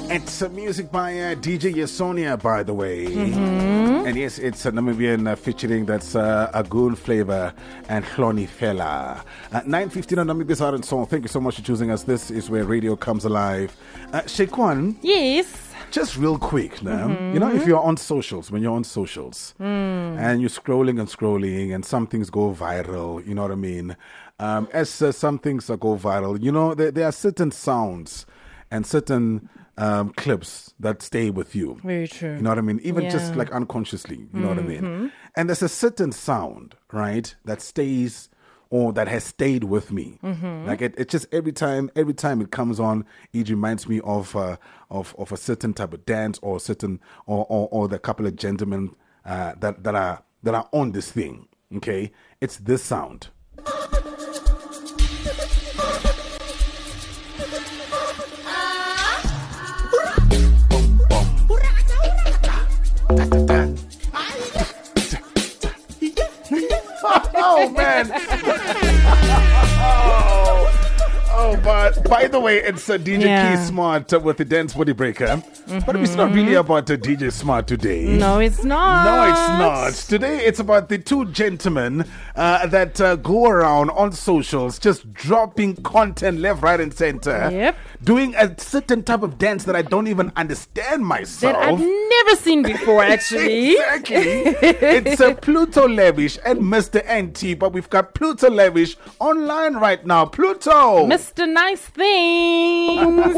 It's music by DJ Yasonia, by the way. And yes, it's a Namibian featuring that's Agoon Flavor and Hloni Fela. 9:15 on Namibia's Art and Song. Thank you so much for choosing us. This is where radio comes alive. Shekwan. Yes. Just real quick now, you know, if you're on socials, when you're on socials and you're scrolling and some things go viral, you know what I mean? As some things go viral, you know, there are certain sounds and certain clips that stay with you. Very true. You know what I mean? Even just like unconsciously, you know what I mean? And there's a certain sound, right, that stays or that has stayed with me. Like it just every time it comes on, it reminds me of a certain type of dance or certain or the couple of gentlemen that are on this thing. Okay, it's this sound. Oh man! But by the way, it's DJ Key Smart with the Dance Body Breaker. But it's not really about DJ Smart today. No, it's not. No, it's not. Today, it's about the two gentlemen that go around on socials just dropping content left, right, and center. Yep. Doing a certain type of dance that I don't even understand myself. That I've never seen before, actually. Exactly. It's Pluto Levish and Mr. NT, but we've got Pluto Levish online right now. Pluto! Mr. Nice Things!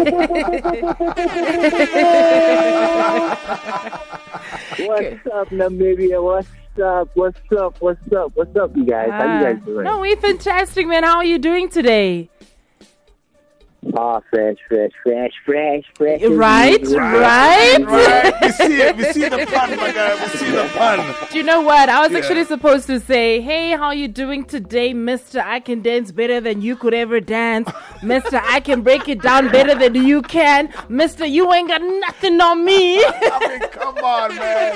What's up, Namibia? What's up, you guys? How you guys doing? No, we're fantastic, man. How are you doing today? Oh, fresh. Right? We see the pun, my guy. We see the pun. Do you know what? I was actually supposed to say, hey, how you doing today, Mr. I can dance better than you could ever dance. Mr. I can break it down better than you can. Mr. You ain't got nothing on me. I mean, come on, man.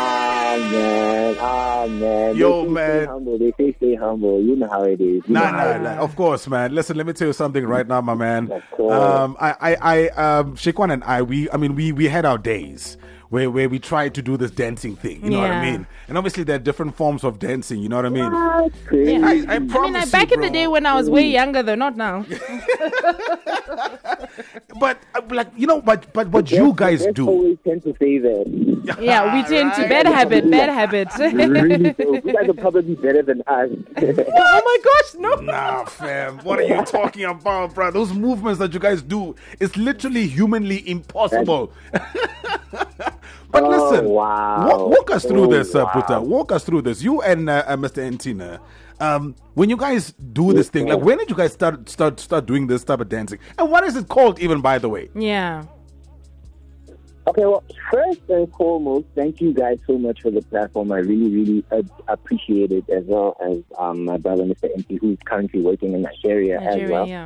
Oh, man. Yo, they man. Stay humble. They say stay humble. You know how it is. Nah. Of course, man. Listen, let me tell you something right now, my man. Of course. Shekwan and I, we had our days where we tried to do this dancing thing. You know what I mean? And obviously there are different forms of dancing. You know what I mean? Yeah. I promise you, back in the day when I was way younger, though, not now. But like what you guys do? Always tend to say that. Yeah, we tend to bad habit. Really, so you guys are probably better than us. Oh my gosh, no. Nah, fam. What are you talking about, bro? Those movements that you guys do is literally humanly impossible. But listen, walk us through this, Puta. Walk us through this. You and Mr. Entina. When you guys do this thing, like when did you guys start doing this type of dancing? And what is it called, even, by the way? Yeah. Okay, well, first and foremost, thank you guys so much for the platform. I really appreciate it, as well as my brother, Mr. MP, who's currently working in Nigeria as well. Yeah.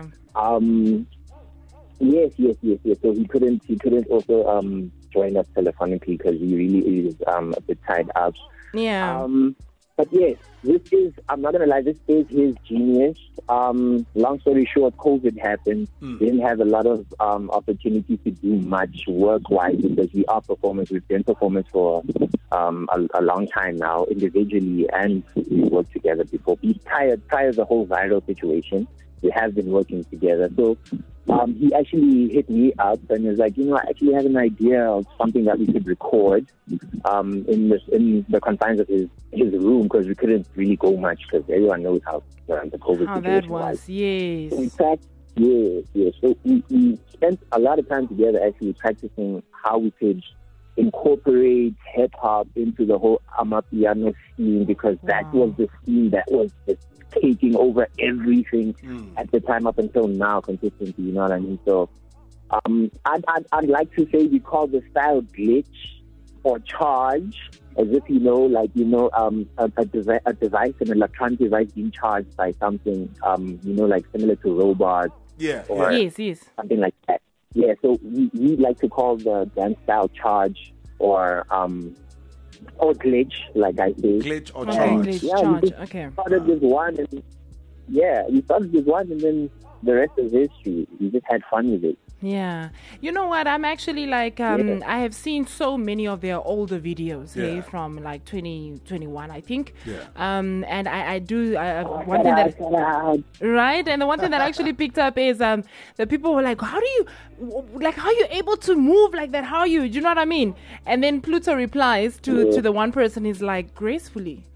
Yes. So he couldn't also join us telephonically because he really is a bit tied up. Yeah. But yes, this is, I'm not going to lie, this is his genius. Long story short, COVID happened. Didn't have a lot of opportunity to do much work-wise because we are performers. We've been performers for a long time now, individually, and we worked together before. Prior to the whole viral situation, we have been working together. So he actually hit me up and was like, I actually have an idea of something that we could record in the confines of his room, because we couldn't really go much because everyone knows how the COVID situation that was. Yes. So in fact, yes. So we spent a lot of time together actually practicing how we could incorporate hip-hop into the whole Amapiano scene, because that was the scene that was just taking over everything at the time up until now consistently, you know what I mean? So I'd like to say we call the style glitch or charge, as if a device, an electronic device being charged by something, like similar to robots. Or Yes. something like that. Yeah, so we like to call the dance style charge or glitch, like I say. Glitch or charge. Glitch, Yeah, charge. we Okay. started with one, and then the rest is history. We just had fun with it. Yeah. You know what? I'm actually like, I have seen so many of their older videos, hey, from like 2021, I think. Yeah. And I do, one thing that, right? And the one thing that I actually picked up is the people were like, how are you able to move like that? How are you? Do you know what I mean? And then Pluto replies to the one person, he's like, gracefully.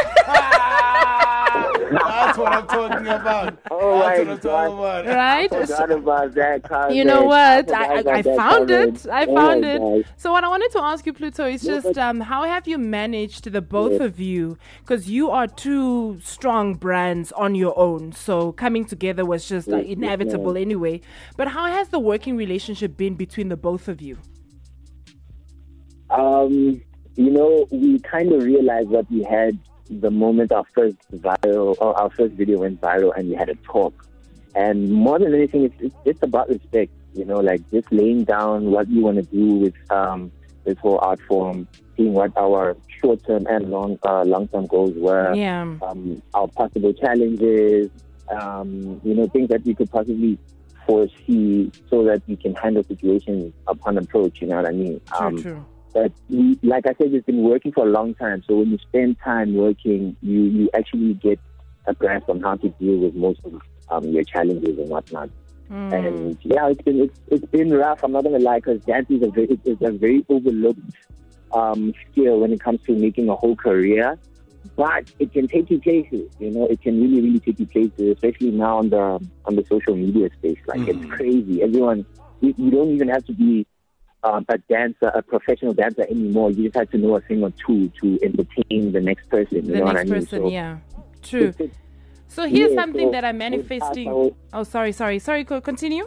That's what I'm talking about. Oh That's my what I'm talking about. Right? I forgot about that comment. You know what? I found it. I found it. Gosh. So what I wanted to ask you, Pluto, is just how have you managed, the both of you, because you are two strong brands on your own, so coming together was just inevitable anyway. But how has the working relationship been between the both of you? We kind of realized what we had the moment our first video went viral, and we had a talk. And more than anything, it's about respect. Like just laying down what you want to do with this whole art form, seeing what our short-term and long-term goals were. Yeah. Our possible challenges. Things that we could possibly foresee, so that we can handle situations upon approach. You know what I mean? True. But like I said, it's been working for a long time. So when you spend time working, you actually get a grasp on how to deal with most of your challenges and whatnot. And it's been rough. I'm not gonna lie, because dance is a very overlooked skill when it comes to making a whole career. But it can take you places. It can really, really take you places, especially now on the social media space. Like it's crazy. Everyone, you don't even have to be a professional dancer anymore. You just have to know a thing or two to entertain the next person. You know what I mean? Yeah. True. So here's something that I'm manifesting. Oh, sorry. Continue.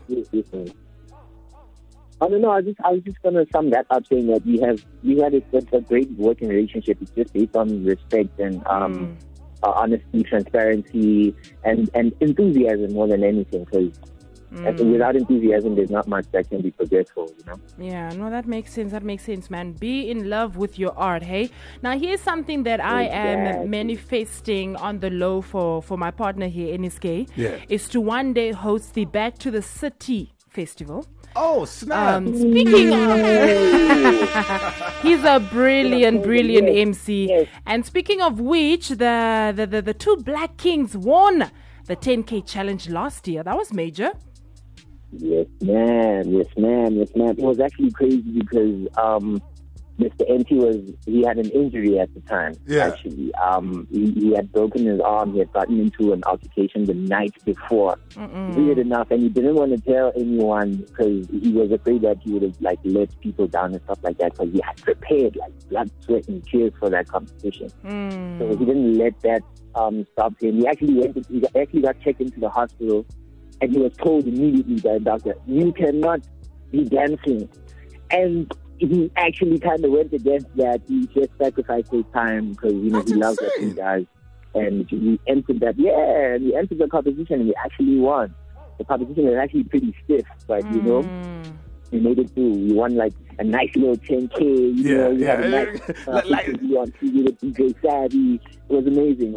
No. I was just gonna sum that up, saying that we had a great working relationship. It's just based on respect and honesty, transparency, and enthusiasm more than anything. Because without enthusiasm, there's not much that can be progressful, Yeah, no, that makes sense, man. Be in love with your art, hey? Now, here's something that I am manifesting on the low for my partner here, NSK, is to one day host the Back to the City Festival. Oh, snap. Speaking of... He's a brilliant MC. Yes. And speaking of which, the two Black Kings won the 10K challenge last year. That was major. Yes, ma'am. It was actually crazy because Mr. NT he had an injury at the time. Yeah. Actually, he had broken his arm. He had gotten into an altercation the night before. Weird enough, and he didn't want to tell anyone because he was afraid that he would have let people down and stuff like that. Because he had prepared blood, sweat, and tears for that competition. So he didn't let that stop him. He actually got checked into the hospital. And he was told immediately by the doctor, you cannot be dancing. And he actually kind of went against that. He just sacrificed his time because, he loves what he does. And we entered the competition and we actually won. The competition was actually pretty stiff, but, we made it through. We won a nice little 10K. We had a nice TV on TV with DJ Savvy. It was amazing.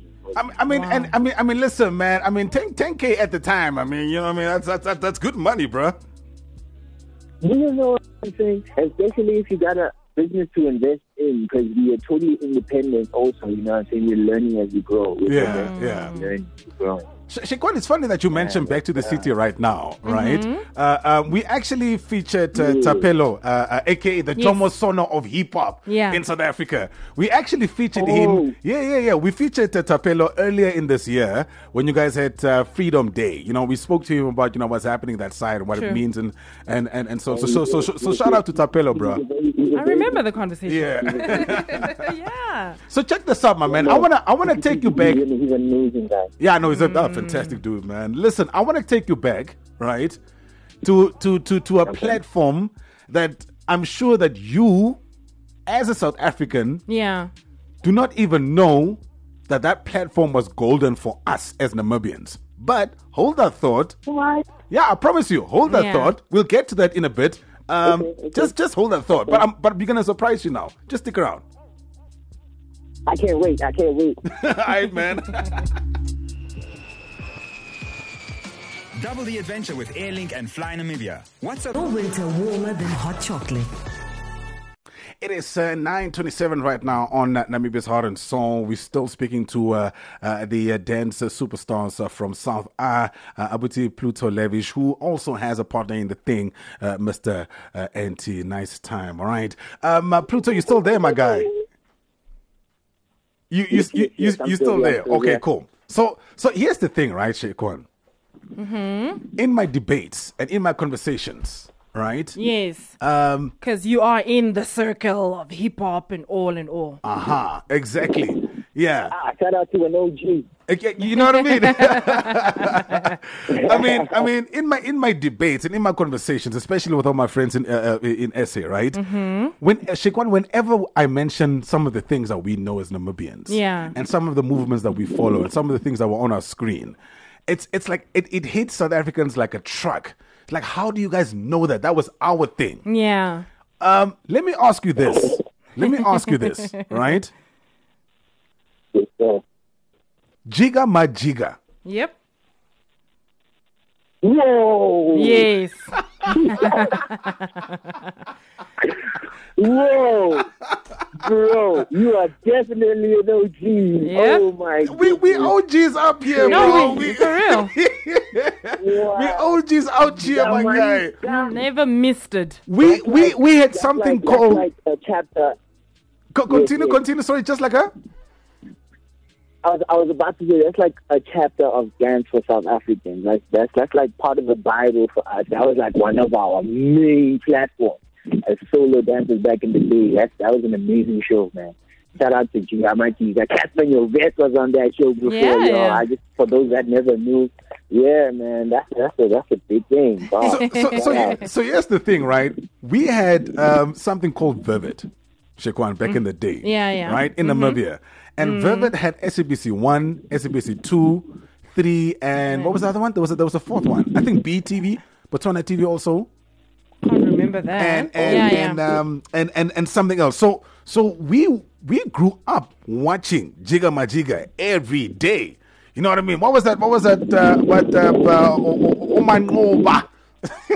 Listen, man. 10K at the time. That's good money, bro. You know what I'm saying? Especially if you got a business to invest in, because we are totally independent. Also, you know what I'm saying? We're learning as we grow. Learning as we grow. Shekwan, it's funny that you mentioned Back to the City right now, right? We actually featured Tapelo, aka the Jomo Sono of hip hop in South Africa. We actually featured him. Yeah. We featured Tapelo earlier in this year when you guys had Freedom Day. We spoke to him about what's happening that side and what it means, and so shout out to Tapelo, bro. I remember the conversation. Yeah. Yeah. So check this out, my man. I wanna take you back. He's an amazing guy. Yeah, no, he's a fantastic dude, man. Listen, I want to take you back, right, to a platform that I'm sure that you, as a South African, do not even know that platform was golden for us as Namibians. But hold that thought. What? Yeah, I promise you. Hold that thought. We'll get to that in a bit. Okay. Just hold that thought. But we're gonna surprise you now. Just stick around. I can't wait. All right, man. Double the adventure with Airlink and Fly Namibia. What's up? No winter warmer than hot chocolate. It is 9:27 right now on Namibia's Heart and Soul. We're still speaking to the dance superstars from South Abuti Pluto Levish, who also has a partner in the thing, Mr. NT. Nice time, all right. Pluto, you still there, my guy? You still there? Okay, cool. So here's the thing, right, Shequan? In my debates and in my conversations, right? Yes. Because you are in the circle of hip hop and all. Exactly. Yeah. Shout out to an OG. You know what I mean? I mean, in my debates and in my conversations, especially with all my friends in SA, right? Whenever I mention some of the things that we know as Namibians, and some of the movements that we follow, and some of the things that were on our screen, it's like it hits South Africans like a truck. Like, how do you guys know that? That was our thing. Yeah. Let me ask you this. Right? Jiga Majiga. Yep. Whoa! Yes. Whoa! Bro, you are definitely an OG. Yep. Oh my God. We OGs up here, No, bro. for real. We OGs out here, my guy. Never missed it. We had something called. That's like a chapter. Continue. Sorry, just like a. I was about to say that's like a chapter of dance for South Africans. Like that's like part of the Bible for us. That was like one of our main platforms as solo dancers back in the day. That was an amazing show, man. Shout out to Giamatti. That Catherine Yovette was on that show before. Yeah. I just, for those that never knew, yeah, man, that's a big thing. Wow. So here's the thing, right? We had something called Vivid, Shequan, back in the day. Yeah. Right? In Namibia. And Vivid had SABC 1, SABC 2, 3, and what was the other one? There was a fourth one. I think BTV, Botswana TV also. Can't remember that. And something else. So we grew up watching Jiga Majiga every day. You know what I mean? What was that? Omangoba. Yeah,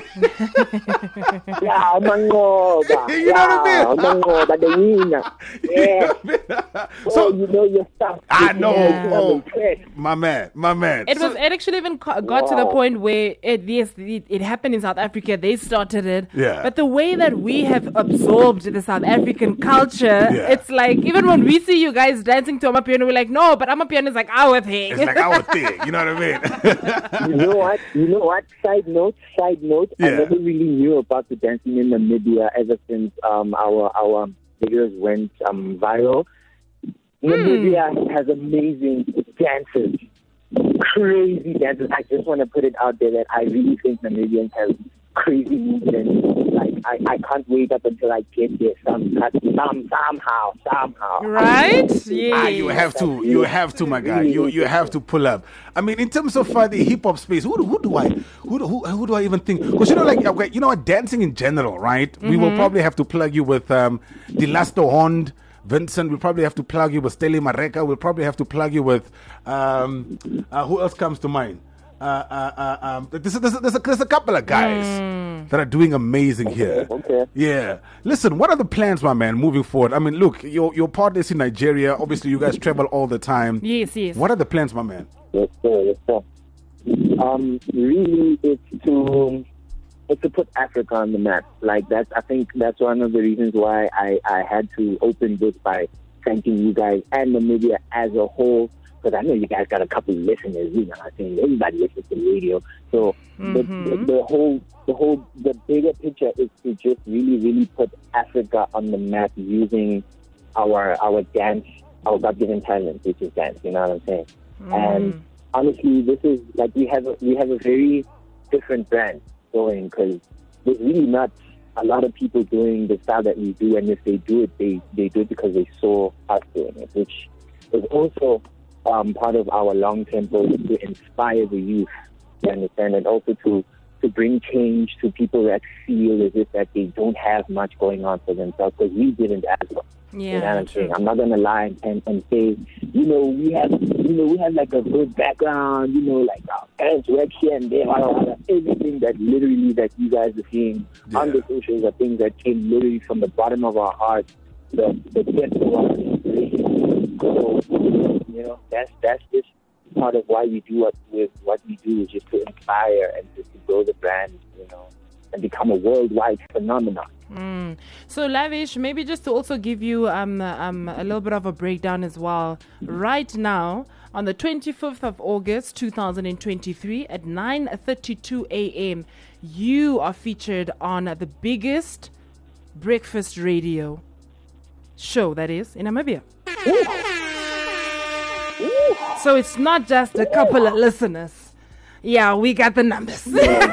Mangoba. You know what I mean? Mangoba, the winner. Yeah. So you know your stuff. I know. Yeah. My man. It actually even got to the point where it happened in South Africa. They started it. Yeah. But the way that we have absorbed the South African culture, it's like, even when we see you guys dancing to Amapiano, we're like, no, but Amapiano is like our thing. It's like our thing. You know what I mean? You know what? Side note. I never really knew about the dancing in Namibia ever since our videos went viral. Namibia has amazing dancers, crazy dancers. I just want to put it out there that I really think Namibians have crazy movements. Like I can't wait up until I get there somehow. Right? Yeah. You have to, my guy. You have to pull up. I mean, in terms of the hip hop space, who do I even think? Because dancing in general, right? We will probably have to plug you with Dilasto Hond, Vincent. We'll probably have to plug you with Steli Mareka. We'll probably have to plug you with who else comes to mind? There's a couple of guys that are doing amazing here. Okay. Yeah. Listen, what are the plans, my man, moving forward? I mean, look, your partner's in Nigeria. Obviously, you guys travel all the time. Yes. What are the plans, my man? Yes, sir. Really, it's to put Africa on the map. Like that, I think that's one of the reasons why I had to open this by thanking you guys and Namibia as a whole. Because I know you guys got a couple of listeners, you know. I think everybody listens to radio. So the bigger picture is to just really put Africa on the map using our dance, our God-given talent, which is dance. You know what I'm saying? And honestly, this is like we have a very different brand going, because there's really not a lot of people doing the style that we do, and if they do it, they do it because they saw us doing it, which is also part of our long-term goal is to inspire the youth, you understand, and also to to bring change to people that feel as if that they don't have much going on for themselves, because we didn't as well. Yeah, You know what I'm true. saying? I'm not gonna lie and say, we have like a good background, like our parents work here and there, everything that literally that you guys are seeing on the socials are things that came literally from the bottom of our hearts, the depth of our inspiration. So, that's just part of why we do what we do, is just to inspire and just to grow the brand, and become a worldwide phenomenon. So Lavish, maybe just to also give you a little bit of a breakdown as well. Right now, on the 25th of August 2023 at 9:32 a.m., you are featured on the biggest breakfast radio show that is in Namibia. So it's not just a couple of listeners. Yeah, we got the numbers.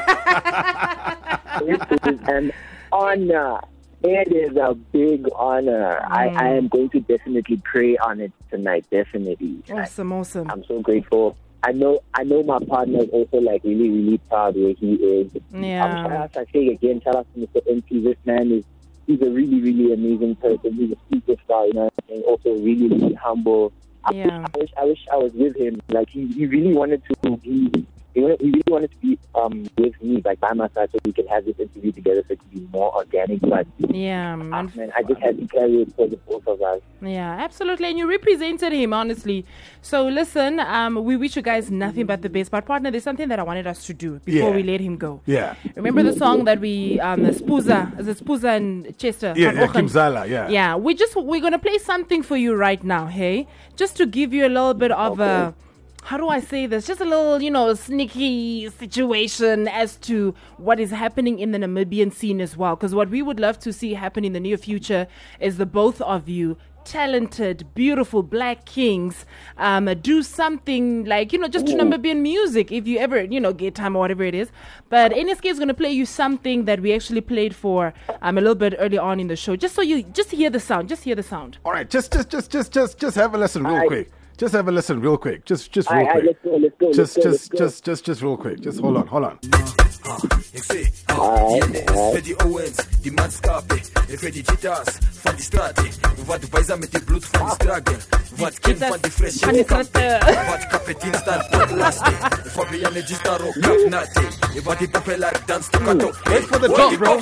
It is an honor. It is a big honor. I am going to definitely pray on it tonight. Definitely. Awesome. I'm so grateful. I know my partner is also like really, really proud where he is. Yeah. Shout out, I say again, shout out to Mr. NT. This man he's a really, really amazing person. He's a superstar, and also really, really humble. Yeah. I wish I was with him. Like he really wanted to be. He really wanted to be with me, like by my side, so we could have this interview together, so it could be more organic. But yeah, man, I just had to carry it for the both of us. Yeah, absolutely. And you represented him, honestly. So listen, we wish you guys nothing but the best. But partner, there's something that I wanted us to do before we let him go. Yeah. Remember the song that we Spuza, is it Spuza and Chester? Kimzala, yeah. Yeah, we're gonna play something for you right now, hey? Just to give you a little bit of a, how do I say this? Just a little, sneaky situation as to what is happening in the Namibian scene as well. Because what we would love to see happen in the near future is the both of you, talented, beautiful black kings, do something like, just to Namibian music if you ever, get time or whatever it is. But NSK is going to play you something that we actually played for a little bit early on in the show. Just so you just hear the sound. Just hear the sound. All right, just have a listen real quick. Just have a listen real quick. Just real quick. Let's go. Just real quick. Just hold on. Ik zie, met die Owens, die maatskappen. Ik weet die guitars van die straten. Wat wij zijn met die bloed van die straten. Wat kind van die frisse kappen. Wat kapitein staat tot lasten. Fabian die staat ook kapnaten. Wat die poppen like dance to cut off. Wait for the drop, bro.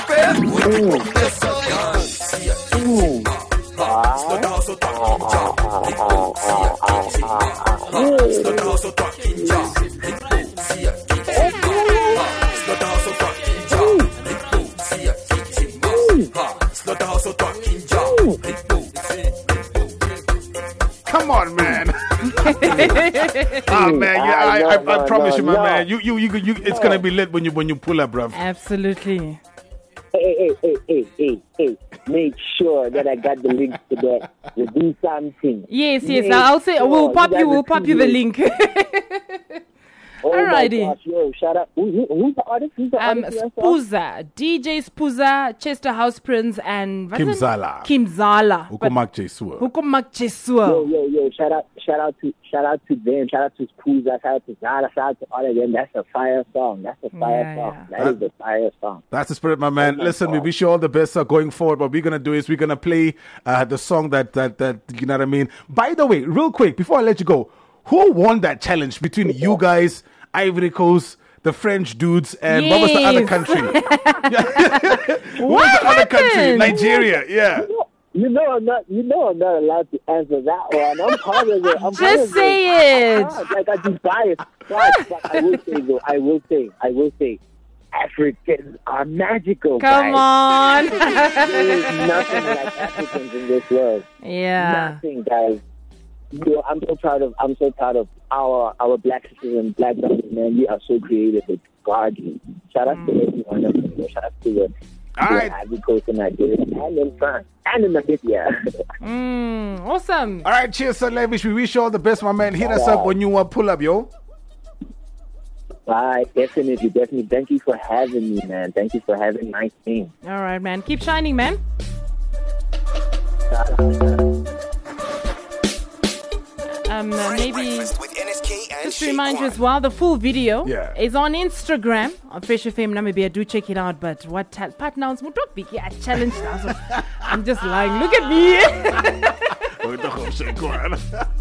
Slow down so talking jump. Slow down so talking jump. Come on, man. Man, I promise you, my man. You it's gonna be lit when you pull up, bruv. Absolutely. Hey. Make sure that I got the link to that. You do something. Yes. I'll say we'll pop you the link. Alrighty. My gosh, yo, shout out. Who's the artist? Spuza, DJ Spuza, Chester House Prince, and Kimzala. Hukumak Jesua. Yo, shout out to them. Shout out to Spuza. Shout out to Zala. Shout out to all of them. That's a fire song. That is a fire song. That's the spirit, my man. Listen, we wish you all the best going forward. What we're gonna do is we're gonna play the song that you know what I mean. By the way, real quick before I let you go, who won that challenge between you guys, Ivory Coast, the French dudes, and what was the other country? What was the other country? Nigeria, yeah. You know I'm not allowed to answer that one. I'm part of it. Just say it. Like I just biased. But I will say, Africans are magical. Come guys. on. There is nothing like Africans in this world. Yeah. Nothing, guys. I'm so proud of our black sisters and black brothers, man. We are so creative. It's godly. Shout out to everyone of them. Shout out to the Ivory Coast in Nigeria and in France and in Namibia. Awesome. All right, cheers, Sir Lavish. We wish you all the best, my man. Hit us up when you pull up, yo. Bye. Definitely. Thank you for having me, man. Thank you for having my team. All right, man. Keep shining, man. Maybe with NSK Just to remind you as well, the full video Yeah. is on Instagram on Fresh FM Namibia. Do check it out. But what part now? I challenged us. I'm just lying. Look at me.